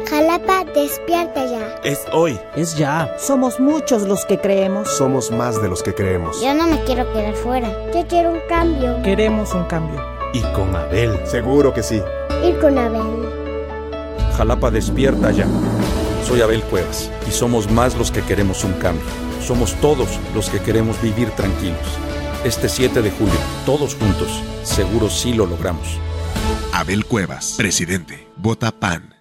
Jalapa, despierta ya. Es hoy. Es ya. Somos muchos los que creemos. Somos más de los que creemos. Yo no me quiero quedar fuera. Yo quiero un cambio. Queremos un cambio. Y con Abel. Seguro que sí. Ir con Abel. Jalapa, despierta ya. Soy Abel Cuevas y somos más los que queremos un cambio. Somos todos los que queremos vivir tranquilos. Este 7 de julio, todos juntos, seguro sí lo logramos. Abel Cuevas, presidente. Vota PAN.